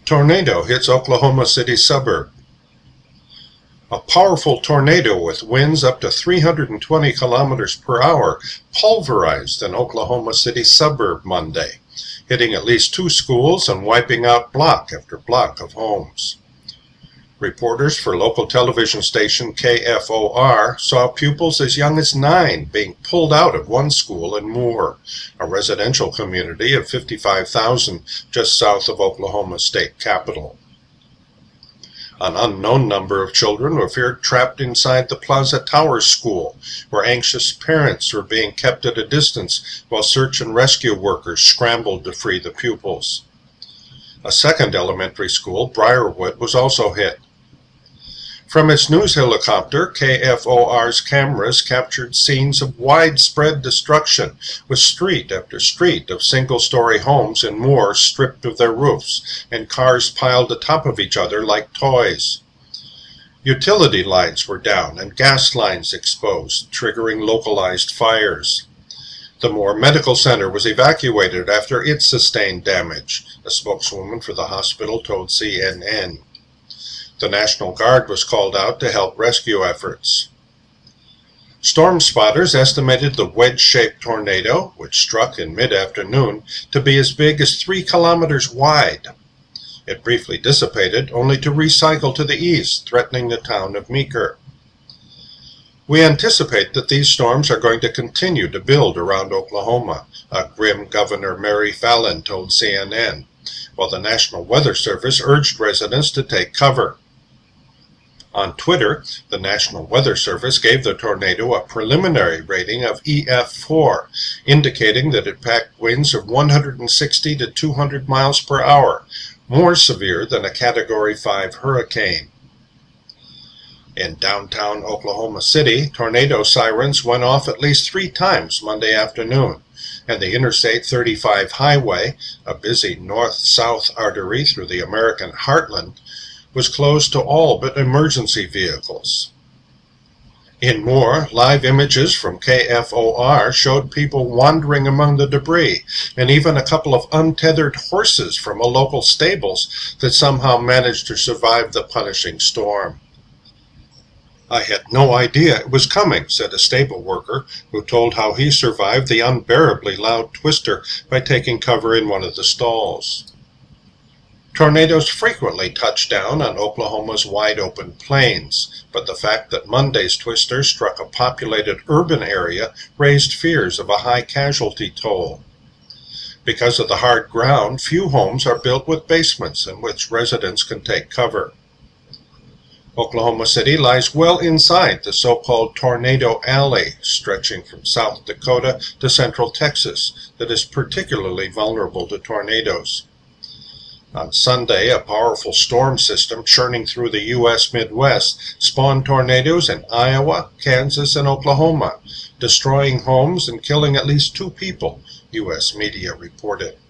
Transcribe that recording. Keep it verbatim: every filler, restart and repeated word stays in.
Tornado hits Oklahoma City suburb. A powerful tornado with winds up to three hundred twenty kilometers per hour pulverized an Oklahoma City suburb Monday, hitting at least two schools and wiping out block after block of homes. Reporters for local television station K F O R saw pupils as young as nine being pulled out of one school in Moore, a residential community of fifty-five thousand just south of Oklahoma's state capital. An unknown number of children were feared trapped inside the Plaza Towers School, where anxious parents were being kept at a distance while search and rescue workers scrambled to free the pupils. A second elementary school, Briarwood, was also hit. From its news helicopter, K F O R's cameras captured scenes of widespread destruction, with street after street of single-story homes in Moore stripped of their roofs and cars piled atop of each other like toys. Utility lines were down and gas lines exposed, triggering localized fires. The Moore Medical Center was evacuated after it sustained damage, a spokeswoman for the hospital told C N N. The National Guard was called out to help rescue efforts. Storm spotters estimated the wedge-shaped tornado, which struck in mid-afternoon, to be as big as three kilometers wide. It briefly dissipated, only to recycle to the east, threatening the town of Meeker. We anticipate that these storms are going to continue to build around Oklahoma, a grim Governor Mary Fallin told C N N, while the National Weather Service urged residents to take cover. On Twitter, the National Weather Service gave the tornado a preliminary rating of E F four, indicating that it packed winds of one hundred sixty to two hundred miles per hour, more severe than a Category five hurricane. In downtown Oklahoma City, tornado sirens went off at least three times Monday afternoon, and the Interstate thirty-five highway, a busy north-south artery through the American heartland, was closed to all but emergency vehicles. In Moore, live images from K F O R showed people wandering among the debris, and even a couple of untethered horses from a local stables that somehow managed to survive the punishing storm. "I had no idea it was coming," said a stable worker, who told how he survived the unbearably loud twister by taking cover in one of the stalls. Tornadoes frequently touch down on Oklahoma's wide-open plains, but the fact that Monday's twister struck a populated urban area raised fears of a high casualty toll. Because of the hard ground, few homes are built with basements in which residents can take cover. Oklahoma City lies well inside the so-called Tornado Alley, stretching from South Dakota to central Texas, that is particularly vulnerable to tornadoes. On Sunday, a powerful storm system churning through the U S Midwest spawned tornadoes in Iowa, Kansas, and Oklahoma, destroying homes and killing at least two people, U S media reported.